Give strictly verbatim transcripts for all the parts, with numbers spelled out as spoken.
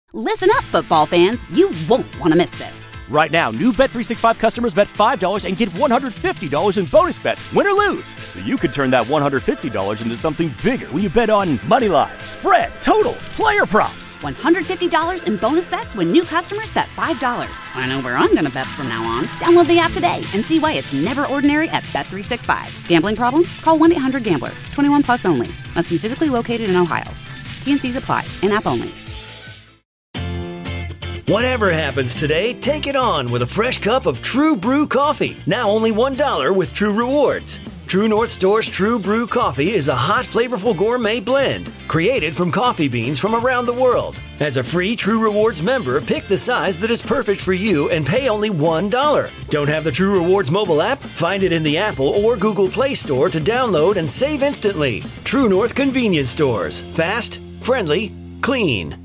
Listen up, football fans. You won't want to miss this. Right now, new Bet three sixty-five customers bet five dollars and get one hundred fifty dollars in bonus bets, win or lose. So you could turn that one hundred fifty dollars into something bigger when you bet on money line, spread, totals, player props. one hundred fifty dollars in bonus bets when new customers bet five dollars. I know where I'm going to bet from now on. Download the app today and see why it's never ordinary at Bet three sixty-five. Gambling problem? Call one eight hundred gambler. twenty-one plus only. Must be physically located in Ohio. T and C's apply. In-app only. Whatever happens today, take it on with a fresh cup of True Brew coffee. Now only one dollar with True Rewards. True North Store's True Brew coffee is a hot, flavorful gourmet blend created from coffee beans from around the world. As a free True Rewards member, pick the size that is perfect for you and pay only one dollar. Don't have the True Rewards mobile app? Find it in the Apple or Google Play Store to download and save instantly. True North Convenience Stores. Fast, friendly, clean.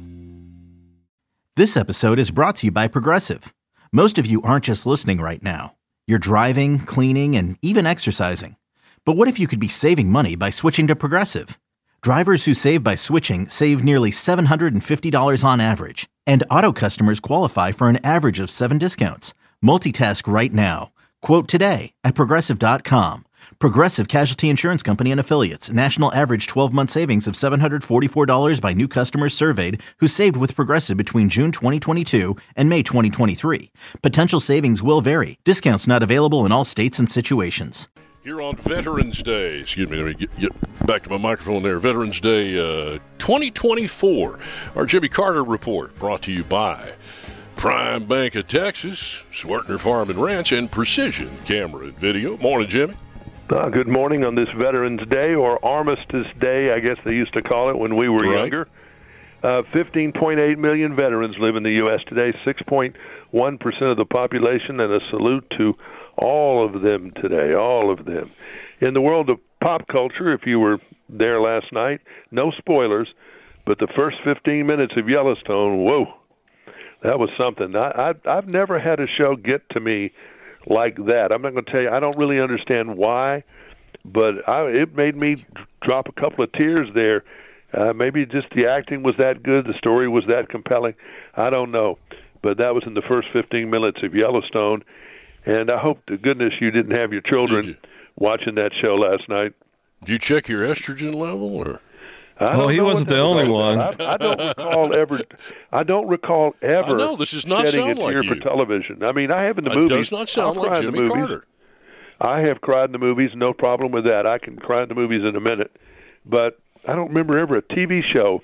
This episode is brought to you by Progressive. Most of you aren't just listening right now. You're driving, cleaning, and even exercising. But what if you could be saving money by switching to Progressive? Drivers who save by switching save nearly seven hundred fifty dollars on average. And auto customers qualify for an average of seven discounts. Multitask right now. Quote today at Progressive dot com. Progressive Casualty Insurance Company and Affiliates. National average twelve-month savings of seven hundred forty-four dollars by new customers surveyed who saved with Progressive between June twenty twenty-two and May twenty twenty-three. Potential savings will vary. Discounts not available in all states and situations. Here on Veterans Day, excuse me, let me get, get back to my microphone there. Veterans Day uh, twenty twenty-four. Our Jimmy Carter Report brought to you by Prime Bank of Texas, Swertner Farm and Ranch, and Precision Camera and Video. Morning, Jimmy. Uh, good morning on this Veterans Day, or Armistice Day, I guess they used to call it when we were right. younger. Uh, fifteen point eight million veterans live in the U S today, six point one percent of the population, and a salute to all of them today, all of them. In the world of pop culture, if you were there last night, no spoilers, but the first fifteen minutes of Yellowstone, whoa, that was something. I, I, I've never had a show get to me like that. I'm not going to tell you, I don't really understand why, but I, it made me drop a couple of tears there. Uh, maybe just the acting was that good, the story was that compelling. I don't know. But that was in the first fifteen minutes of Yellowstone, and I hope to goodness you didn't have your children you? watching that show last night. Did you check your estrogen level, or? Oh, he wasn't the only one. I, I don't recall ever. I don't recall ever. I know this does not shedding sound a like tear you. for television. I mean, I have in the it movies. It does not sound I'll like cry Jimmy in the movies. Carter. I have cried in the movies. No problem with that. I can cry in the movies in a minute, but I don't remember ever a T V show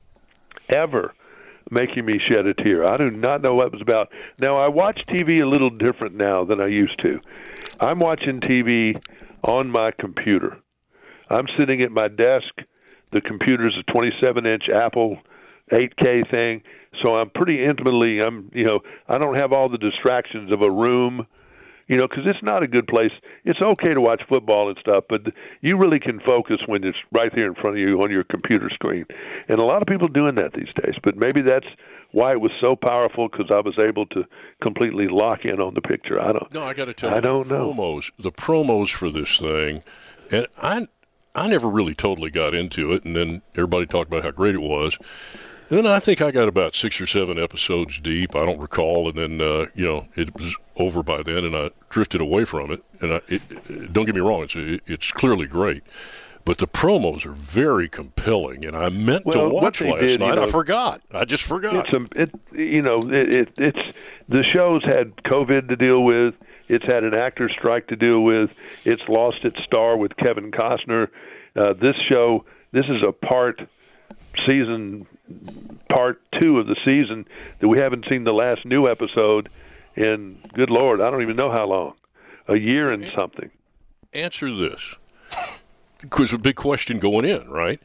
ever making me shed a tear. I do not know what it was about. Now I watch T V a little different now than I used to. I'm watching T V on my computer. I'm sitting at my desk. The computer's a twenty-seven inch Apple eight K thing, so I'm pretty intimately, I'm, you know, I don't have all the distractions of a room, you know, because it's not a good place. It's okay to watch football and stuff, but you really can focus when it's right there in front of you on your computer screen. And a lot of people are doing that these days, but maybe that's why it was so powerful, because I was able to completely lock in on the picture. I don't No, I got to tell I you, don't the know. promos, the promos for this thing, and I I never really totally got into it, and then everybody talked about how great it was. And then I think I got about six or seven episodes deep. I don't recall, and then uh, you know it was over by then, and I drifted away from it. And I, it, it, don't get me wrong, it's it, it's clearly great, but the promos are very compelling, and I meant Well, to watch what they last did, night. you know, I forgot. I just forgot. It's a, it, you know, it, it, it's the show's had COVID to deal with. It's had an actor strike to deal with. It's lost its star with Kevin Costner. Uh, this show, this is a part season, part two of the season that we haven't seen the last new episode in, good Lord, I don't even know how long, a year and something. Answer this, because a big question going in, right?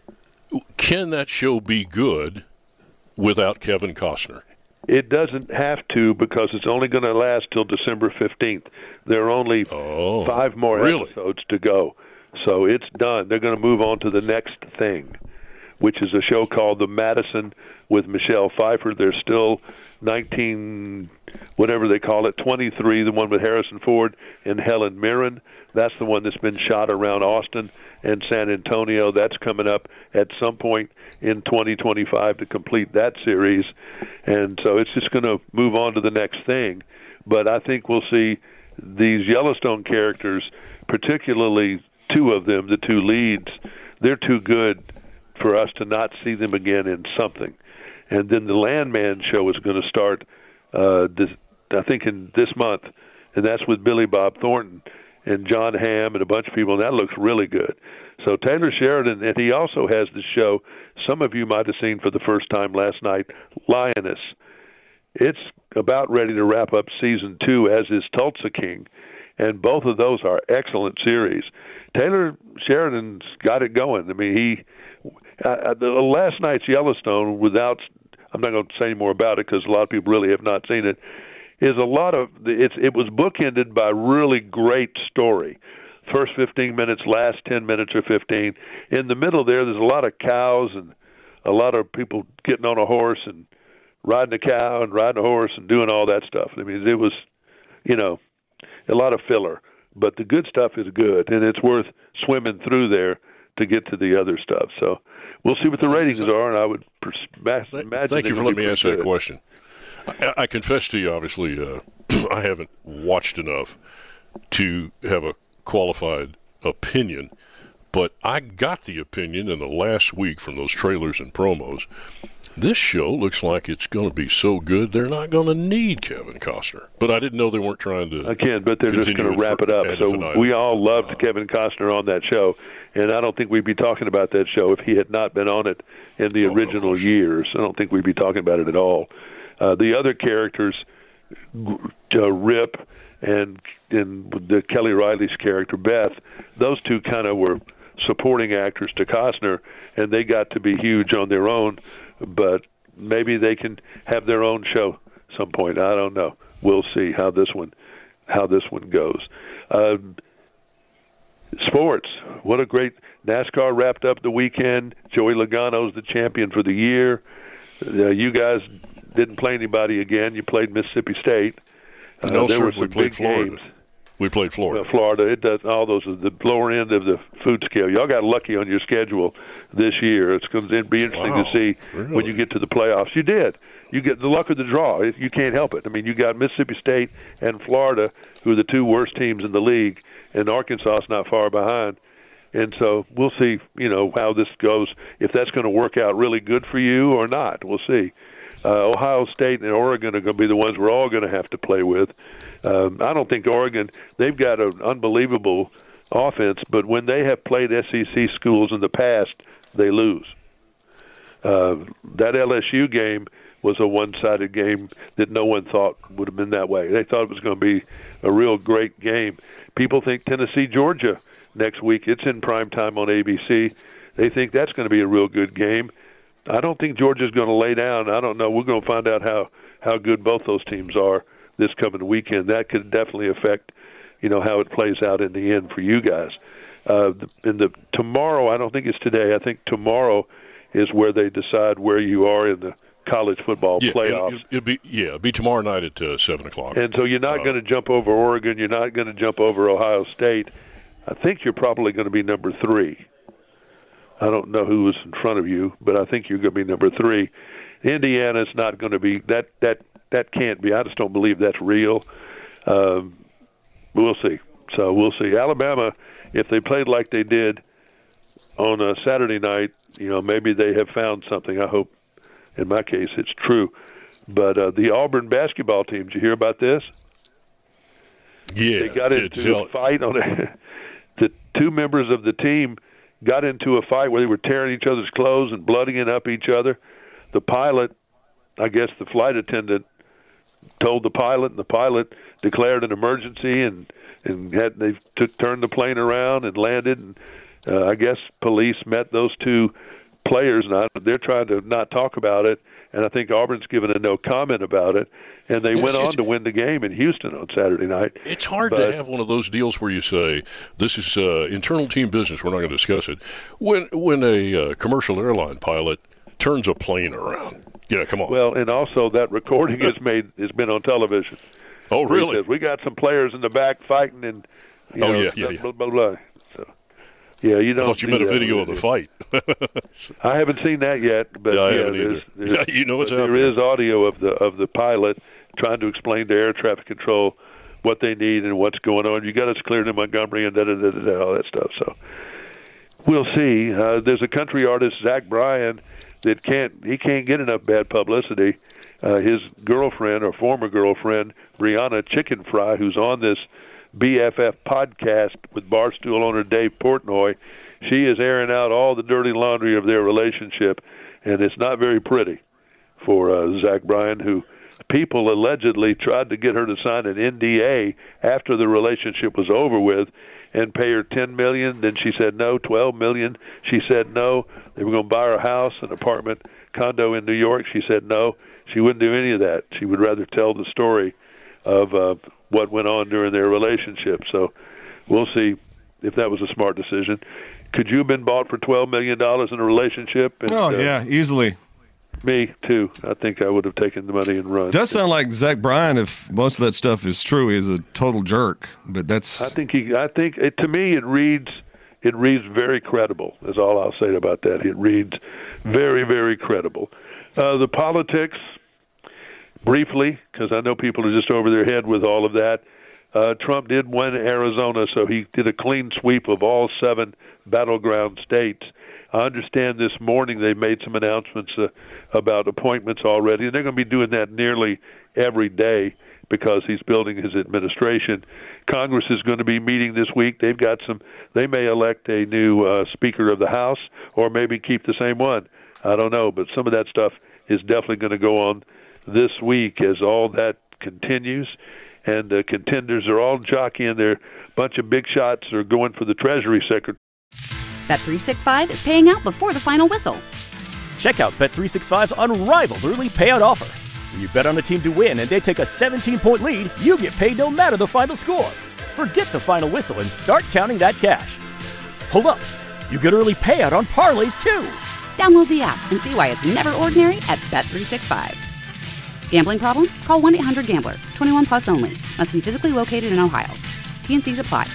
Can that show be good without Kevin Costner? It doesn't have to, because it's only going to last till December fifteenth. There are only oh, five more really? episodes to go. So it's done. They're going to move on to the next thing. which is a show called The Madison with Michelle Pfeiffer. There's still nineteen, whatever they call it, twenty-three, the one with Harrison Ford and Helen Mirren. That's the one that's been shot around Austin and San Antonio. That's coming up at some point in twenty twenty-five to complete that series. And so it's just going to move on to the next thing. But I think we'll see these Yellowstone characters, particularly two of them, the two leads, they're too good for us to not see them again in something. And then the Landman show is going to start, uh, this, I think, in this month, and that's with Billy Bob Thornton and John Hamm and a bunch of people, and that looks really good. So Taylor Sheridan, and he also has the show some of you might have seen for the first time last night, Lioness. It's about ready to wrap up season two, as is Tulsa King, and both of those are excellent series. Taylor Sheridan's got it going. I mean, he uh, the last night's Yellowstone, without, I'm not going to say any more about it because a lot of people really have not seen it, is a lot of, it's, it was bookended by really great story. First fifteen minutes, last ten minutes or fifteen. In the middle there, there's a lot of cows and a lot of people getting on a horse and riding a cow and riding a horse and doing all that stuff. I mean, it was, you know, a lot of filler. But the good stuff is good, and it's worth swimming through there to get to the other stuff. So we'll see what the ratings are, and I would pers- imagine. Thank you for letting me answer that question. I, I confess to you, obviously, uh, I haven't watched enough to have a qualified opinion, but I got the opinion in the last week from those trailers and promos. This show looks like it's going to be so good they're not going to need Kevin Costner. But I didn't know they weren't trying to. Again, but they're just going to wrap it up. So we all loved uh, Kevin Costner on that show, and I don't think we'd be talking about that show if he had not been on it in the oh, original no years. I don't think we'd be talking about it at all. Uh, the other characters, uh, Rip and and the Kelly Riley's character Beth, those two kind of were supporting actors to Costner, and they got to be huge on their own. But maybe they can have their own show some point. I don't know. We'll see how this one how this one goes. Uh, sports. What a great NASCAR wrapped up the weekend. Joey Logano's the champion for the year. Uh, you guys didn't play anybody again. You played Mississippi State. Uh, no, there sir. were some we played big Florida. games. We played Florida. Well, Florida, it does all those are the lower end of the food scale. Y'all got lucky on your schedule this year. It's going to be interesting wow, to see really? when you get to the playoffs. You did. You get the luck of the draw. You can't help it. I mean, you got Mississippi State and Florida, who are the two worst teams in the league, and Arkansas is not far behind. And so we'll see, you know, how this goes, if that's going to work out really good for you or not. We'll see. Uh, Ohio State and Oregon are going to be the ones we're all going to have to play with. Um, I don't think Oregon, they've got an unbelievable offense, but when they have played S E C schools in the past, they lose. Uh, that L S U game was a one-sided game that no one thought would have been that way. They thought it was going to be a real great game. People think Tennessee, Georgia next week, it's in prime time on A B C. They think that's going to be a real good game. I don't think Georgia's going to lay down. I don't know. We're going to find out how, how good both those teams are this coming weekend. That could definitely affect, you know, how it plays out in the end for you guys. Uh, in the tomorrow, I don't think it's today. I think tomorrow is where they decide where you are in the college football yeah, playoffs. It'll, it'll be yeah, it'll be tomorrow night at uh, seven o'clock. And so you're not uh, going to jump over Oregon. You're not going to jump over Ohio State. I think you're probably going to be number three. I don't know who was in front of you, but I think you're going to be number three. Indiana's not going to be that. That that can't be. I just don't believe that's real. Um, we'll see. So we'll see. Alabama, if they played like they did on a Saturday night, you know, maybe they have found something. I hope, in my case, it's true. But uh, the Auburn basketball team, did you hear about this? Yeah, they got into a fight on it. The two members of the team got into a fight where they were tearing each other's clothes and bloodying up each other. The pilot, I guess the flight attendant, told the pilot, and the pilot declared an emergency, and and had they took turned the plane around and landed. And uh, I guess police met those two players, and I, they're trying to not talk about it. and I think Auburn's given a no comment about it. And they yes, went on to win the game in Houston on Saturday night. It's hard but, to have one of those deals where you say, this is uh, internal team business, we're not going to discuss it. When when a uh, commercial airline pilot turns a plane around, yeah, come on. Well, and also that recording is made has been on television. Oh, really? Says, we got some players in the back fighting, and you oh, know, yeah, yeah, yeah. blah, blah, blah. So, yeah, you don't I thought you meant a video of the fight. I haven't seen that yet, but yeah, I yeah, haven't there's, either. there's, Yeah, you know it's there out there. is audio of the of the pilot trying to explain to air traffic control what they need and what's going on. You got us cleared in Montgomery and da da da da, da all that stuff. So we'll see. Uh, there's a country artist, Zach Bryan, that can't he can't get enough bad publicity. Uh, his girlfriend or former girlfriend, Brianna Chicken Fry, who's on this B F F podcast with Barstool owner Dave Portnoy, she is airing out all the dirty laundry of their relationship, and it's not very pretty for uh, Zach Bryan, who people allegedly tried to get her to sign an N D A after the relationship was over with and pay her ten million dollars. Then she said no. twelve million dollars. She said no. They were going to buy her a house, an apartment, condo in New York. She said no. She wouldn't do any of that. She would rather tell the story of uh, what went on during their relationship. So we'll see if that was a smart decision. Could you have been bought for twelve million dollars in a relationship? And, oh, uh, yeah, easily. Me, too. I think I would have taken the money and run. Does sound like Zach Bryan, if most of that stuff is true, he's a total jerk. But that's. I think he. I think it, to me, it reads. It reads very credible. Is all I'll say about that. It reads very, very credible. Uh, the politics, briefly, because I know people are just over their head with all of that. Uh, Trump did win Arizona, so he did a clean sweep of all seven battleground states. I understand this morning they made some announcements uh, about appointments already, and they're going to be doing that nearly every day because he's building his administration. Congress is going to be meeting this week. They've got some. They may elect a new uh, Speaker of the House, or maybe keep the same one. I don't know, but some of that stuff is definitely going to go on this week as all that continues. And uh, contenders are all jockeying. Their bunch of big shots are going for the Treasury Secretary. Bet three sixty-five is paying out before the final whistle. Check out Bet three sixty-five's unrivaled early payout offer. When you bet on a team to win and they take a seventeen-point lead, you get paid no matter the final score. Forget the final whistle and start counting that cash. Hold up. You get early payout on parlays, too. Download the app and see why it's never ordinary at Bet three sixty-five. Gambling problem? Call one eight hundred gambler. twenty-one plus only. Must be physically located in Ohio. T N Cs apply.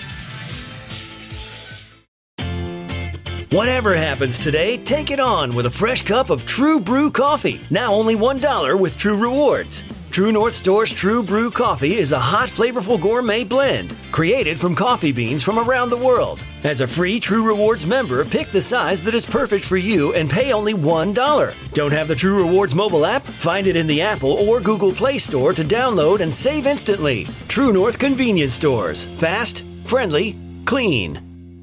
Whatever happens today, take it on with a fresh cup of True Brew coffee. Now only one dollar with True Rewards. True North Store's True Brew coffee is a hot, flavorful gourmet blend created from coffee beans from around the world. As a free True Rewards member, pick the size that is perfect for you and pay only one dollar. Don't have the True Rewards mobile app? Find it in the Apple or Google Play Store to download and save instantly. True North Convenience Stores. Fast, friendly, clean.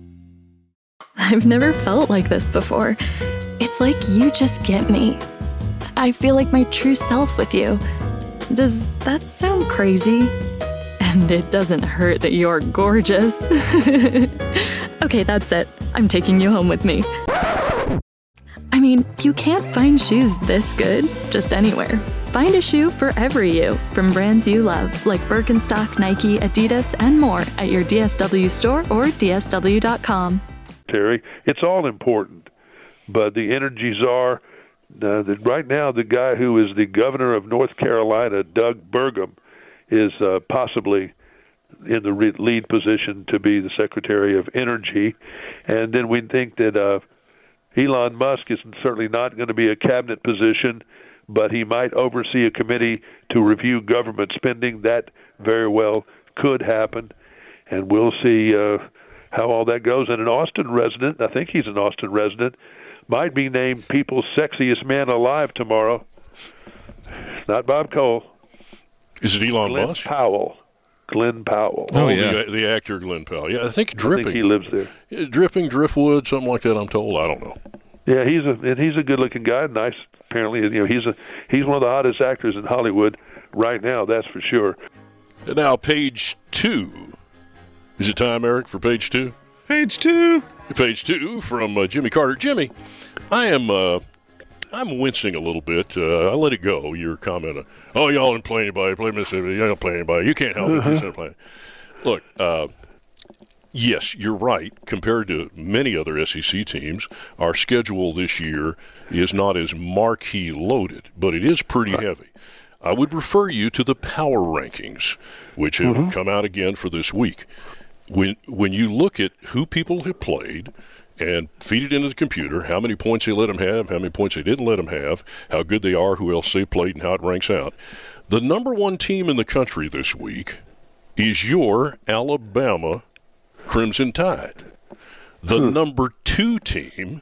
I've never felt like this before. It's like you just get me. I feel like my true self with you. Does that sound crazy? And it doesn't hurt that you're gorgeous. Okay, that's it. I'm taking you home with me. I mean, you can't find shoes this good just anywhere. Find a shoe for every you from brands you love, like Birkenstock, Nike, Adidas, and more at your D S W store or D S W dot com. Terry, it's all important, but the energy czar, uh, the, right now the guy who is the governor of North Carolina, Doug Burgum, is uh, possibly in the re- lead position to be the Secretary of Energy. And then we think that uh, Elon Musk is certainly not going to be a cabinet position, but he might oversee a committee to review government spending. That very well could happen, and we'll see uh, how all that goes. And an Austin resident, I think he's an Austin resident, might be named People's Sexiest Man Alive tomorrow. Not Bob Cole. Is it Elon Glenn Musk? Powell. Glenn Powell. Oh, yeah. The, the actor Glenn Powell. Yeah, I think Dripping. I think he lives there. Yeah, Dripping, Driftwood, something like that, I'm told. I don't know. Yeah, he's a and he's a good-looking guy. Nice, apparently. You know, he's a he's one of the hottest actors in Hollywood right now. That's for sure. And now, page two. Is it time, Eric, for page two? Page two. Page two from uh, Jimmy Carter. Jimmy, I am uh, I'm wincing a little bit. Uh, I let it go. Your comment, of, oh, y'all didn't play anybody. Play Mississippi. You don't play anybody. You can't help it. You not play. Look, uh, yes, you're right. Compared to many other S E C teams, our schedule this year is not as marquee loaded, but it is pretty right. heavy. I would refer you to the power rankings, which have mm-hmm. come out again for this week. When when you look at who people have played and feed it into the computer, how many points they let them have, how many points they didn't let them have, how good they are, who else they played, and how it ranks out. The number one team in the country this week is your Alabama Crimson Tide. The hmm. number two team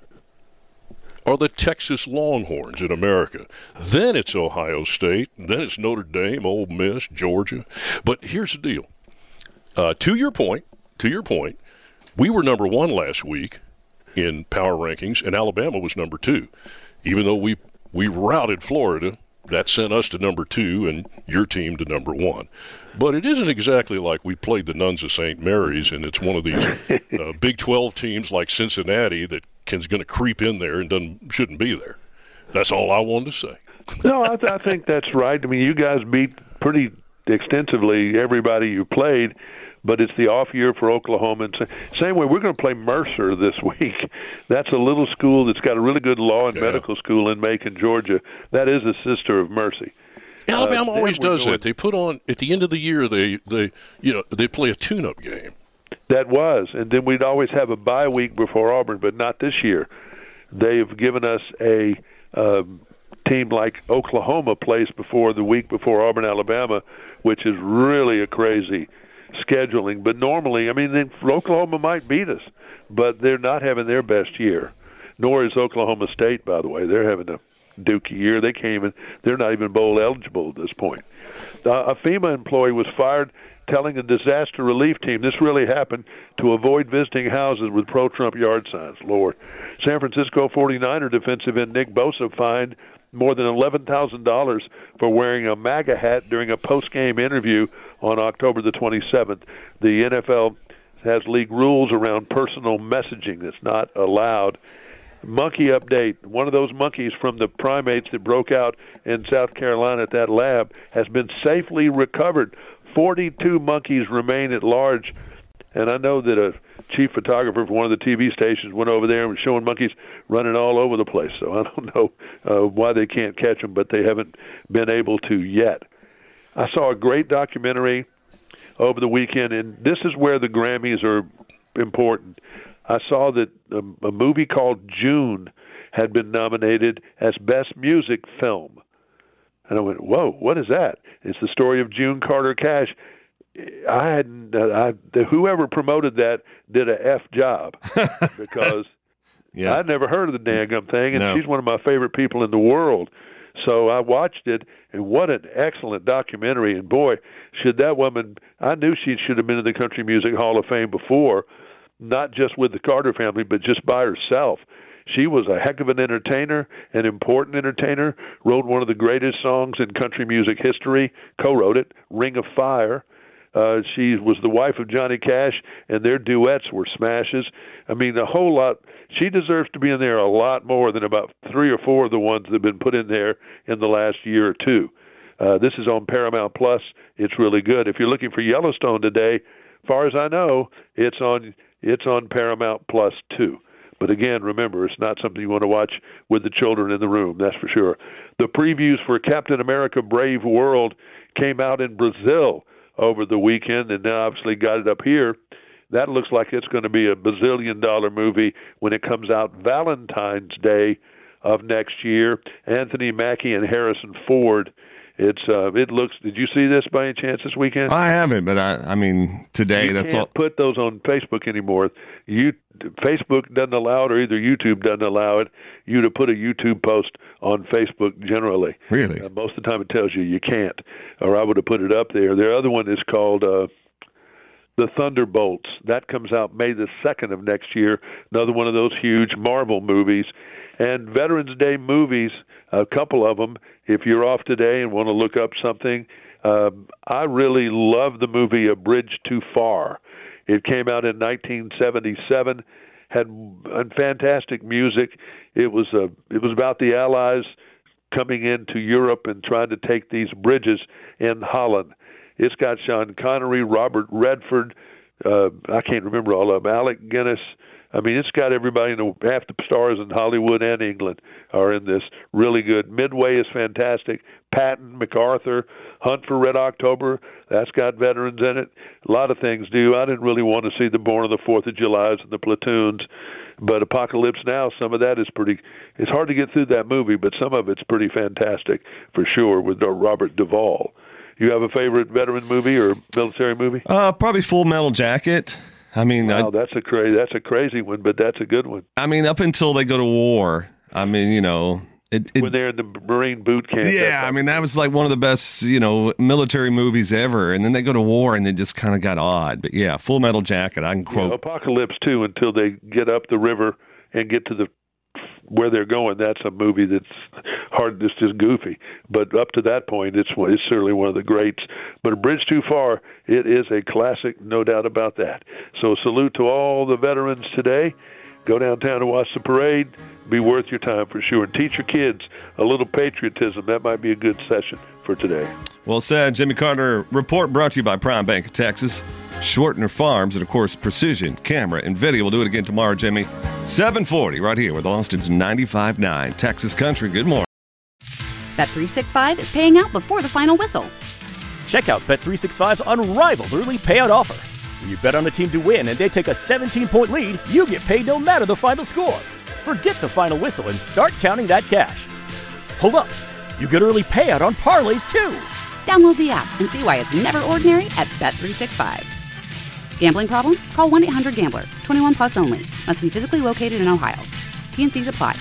are the Texas Longhorns in America. Then it's Ohio State. Then it's Notre Dame, Ole Miss, Georgia. But here's the deal. Uh, to your point, to your point, we were number one last week in power rankings, and Alabama was number two. Even though we we routed Florida, that sent us to number two and your team to number one. But it isn't exactly like we played the Nuns of Saint Mary's, and it's one of these uh, Big twelve teams like Cincinnati that is going to creep in there and doesn't shouldn't be there. That's all I wanted to say. No, I, th- I think that's right. I mean, you guys beat pretty extensively everybody you played, but it's the off year for Oklahoma. And same way, we're going to play Mercer this week. That's a little school that's got a really good law and yeah. medical school in Macon, Georgia. That is a sister of Mercy. Alabama uh, always does going, that. They put on at the end of the year. They they you know they play a tune-up game. That was, and then we'd always have a bye week before Auburn, but not this year. They've given us a um, team like Oklahoma plays before the week before Auburn, Alabama, which is really a crazy scheduling. But normally, I mean, Oklahoma might beat us, but they're not having their best year. Nor is Oklahoma State, by the way. They're having a dookie year. They can't even, they're not even bowl eligible at this point. Uh, a FEMA employee was fired telling a disaster relief team this really happened to avoid visiting houses with pro-Trump yard signs. Lord. San Francisco forty-niner defensive end Nick Bosa fined more than eleven thousand dollars for wearing a MAGA hat during a post-game interview on October the twenty-seventh. The N F L has league rules around personal messaging that's not allowed. Monkey update. One of those monkeys from the primates that broke out in South Carolina at that lab has been safely recovered. forty-two monkeys remain at large. And I know that a chief photographer for one of the T V stations went over there and was showing monkeys running all over the place. So I don't know uh, why they can't catch them, but they haven't been able to yet. I saw a great documentary over the weekend, and this is where the Grammys are important. I saw that a, a movie called June had been nominated as Best Music Film. And I went, whoa, what is that? It's the story of June Carter Cash. I hadn't, uh, I, whoever promoted that did a F job because yeah. I'd never heard of the dang thing, and no. she's one of my favorite people in the world. So I watched it, and what an excellent documentary. And boy, should that woman, I knew she should have been in the Country Music Hall of Fame before, not just with the Carter family, but just by herself. She was a heck of an entertainer, an important entertainer, wrote one of the greatest songs in country music history, co-wrote it, Ring of Fire. Uh, she was the wife of Johnny Cash, and their duets were smashes. I mean, a whole lot. She deserves to be in there a lot more than about three or four of the ones that have been put in there in the last year or two. Uh, this is on Paramount Plus. It's really good. If you're looking for Yellowstone today, as far as I know, it's on it's on Paramount Plus too. But again, remember, it's not something you want to watch with the children in the room, that's for sure. The previews for Captain America Brave World came out in Brazil over the weekend, and now obviously got it up here. That looks like it's going to be a bazillion-dollar movie when it comes out Valentine's Day of next year. Anthony Mackie and Harrison Ford. It's uh, it looks. Did you see this by any chance this weekend? I haven't, but I, I mean today. You that's can't all. Put those on Facebook anymore. You Facebook doesn't allow it, or either YouTube doesn't allow it. You to put a YouTube post on Facebook generally. Really? Uh, most of the time it tells you you can't, or I would have put it up there. The other one is called uh, The Thunderbolts. That comes out May the second of next year. Another one of those huge Marvel movies. And Veterans Day movies, a couple of them, if you're off today and want to look up something, um, I really love the movie A Bridge Too Far. It came out in nineteen seventy-seven, had fantastic music. It was a, it was about the Allies coming into Europe and trying to take these bridges in Holland. It's got Sean Connery, Robert Redford, uh, I can't remember all of them, Alec Guinness. I mean, it's got everybody, you know, half the stars in Hollywood and England are in this. Really good. Midway is fantastic. Patton, MacArthur, Hunt for Red October, that's got veterans in it. A lot of things do. I didn't really want to see the Born on the Fourth of Julys and the Platoons, but Apocalypse Now, some of that is pretty, it's hard to get through that movie, but some of it's pretty fantastic for sure with Robert Duvall. You have a favorite veteran movie or military movie? Uh, probably Full Metal Jacket. I mean, wow, I, that's a crazy, that's a crazy one, but that's a good one. I mean, up until they go to war, I mean, you know, it, it, when they're in the Marine boot camp. Yeah, I mean, that was like one of the best, you know, military movies ever. And then they go to war, and it just kind of got odd. But yeah, Full Metal Jacket, I can quote. Yeah, Apocalypse too, until they get up the river and get to the where they're going. That's a movie that's hard, it's just goofy. But up to that point, it's it's certainly one of the greats. But A Bridge Too Far, it is a classic, no doubt about that. So salute to all the veterans today. Go downtown to watch the parade. Be worth your time for sure. And teach your kids a little patriotism. That might be a good session for today. Well said. Jimmy Carter Report brought to you by Prime Bank of Texas, Schwartner Farms, and, of course, Precision Camera and Video. We'll do it again tomorrow, Jimmy. seven forty right here with Austin's ninety-five point nine Texas Country. Good morning. Bet three sixty-five is paying out before the final whistle. Check out Bet three sixty-five's unrivaled early payout offer. When you bet on a team to win and they take a seventeen-point lead, you get paid no matter the final score. Forget the final whistle and start counting that cash. Hold up. You get early payout on parlays, too. Download the app and see why it's never ordinary at Bet three sixty-five. Gambling problem? Call one eight hundred gambler. twenty-one plus only. Must be physically located in Ohio. T and C's apply.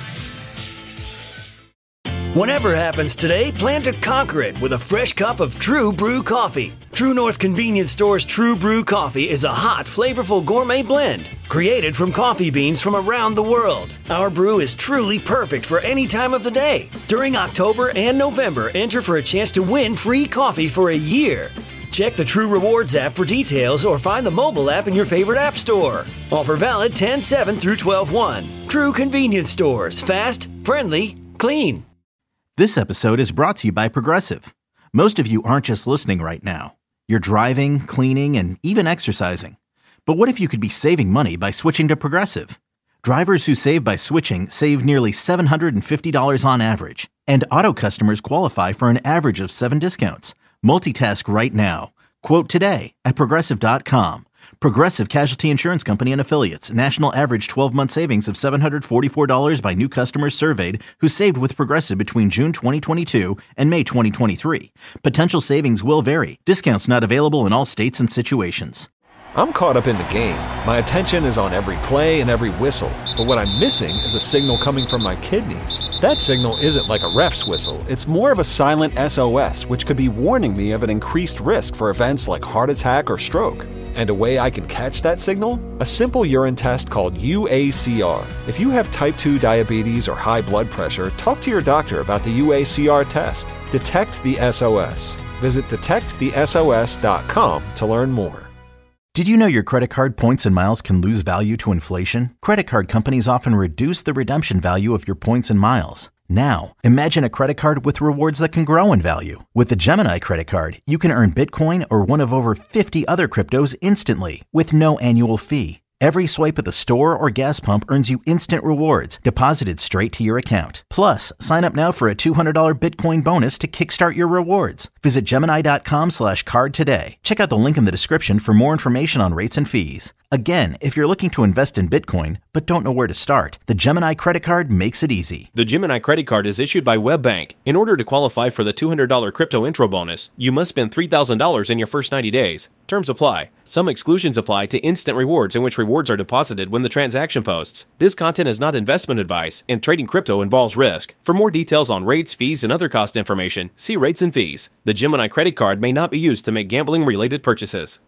Whatever happens today, plan to conquer it with a fresh cup of True Brew coffee. True North Convenience Store's True Brew coffee is a hot, flavorful gourmet blend created from coffee beans from around the world. Our brew is truly perfect for any time of the day. During October and November, enter for a chance to win free coffee for a year. Check the True Rewards app for details or find the mobile app in your favorite app store. Offer valid ten seven through twelve one. True Convenience Stores. Fast, friendly, clean. This episode is brought to you by Progressive. Most of you aren't just listening right now. You're driving, cleaning, and even exercising. But what if you could be saving money by switching to Progressive? Drivers who save by switching save nearly seven hundred fifty dollars on average. And auto customers qualify for an average of seven discounts. Multitask right now. Quote today at Progressive dot com. Progressive Casualty Insurance Company and Affiliates. National average twelve-month savings of seven hundred forty-four dollars by new customers surveyed who saved with Progressive between June twenty twenty-two and May twenty twenty-three. Potential savings will vary. Discounts not available in all states and situations. I'm caught up in the game. My attention is on every play and every whistle. But what I'm missing is a signal coming from my kidneys. That signal isn't like a ref's whistle. It's more of a silent S O S, which could be warning me of an increased risk for events like heart attack or stroke. And a way I can catch that signal? A simple urine test called U A C R. If you have type two diabetes or high blood pressure, talk to your doctor about the U A C R test. Detect the S O S. Visit detect the S O S dot com to learn more. Did you know your credit card points and miles can lose value to inflation? Credit card companies often reduce the redemption value of your points and miles. Now, imagine a credit card with rewards that can grow in value. With the Gemini credit card, you can earn Bitcoin or one of over fifty other cryptos instantly with no annual fee. Every swipe at the store or gas pump earns you instant rewards deposited straight to your account. Plus, sign up now for a two hundred dollars Bitcoin bonus to kickstart your rewards. Visit Gemini.com slash card today. Check out the link in the description for more information on rates and fees. Again, if you're looking to invest in Bitcoin but don't know where to start, the Gemini credit card makes it easy. The Gemini credit card is issued by WebBank. In order to qualify for the two hundred dollars crypto intro bonus, you must spend three thousand dollars in your first ninety days. Terms apply. Some exclusions apply to instant rewards in which rewards are deposited when the transaction posts. This content is not investment advice, and trading crypto involves risk. For more details on rates, fees, and other cost information, see rates and fees. The Gemini credit card may not be used to make gambling-related purchases.